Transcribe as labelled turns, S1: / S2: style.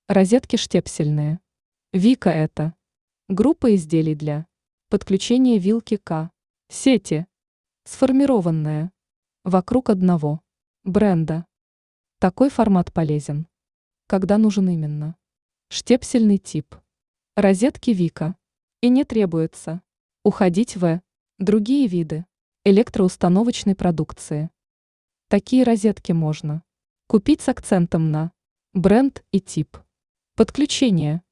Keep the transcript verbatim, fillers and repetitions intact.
S1: Розетки штепсельные. Вика это. Группа изделий для подключения вилки к сети. Сформированная вокруг одного бренда. Такой формат полезен, когда нужен именно штепсельный тип розетки Вика. И не требуется уходить в другие виды электроустановочной продукции. Такие розетки можно купить с акцентом на бренд и тип подключения.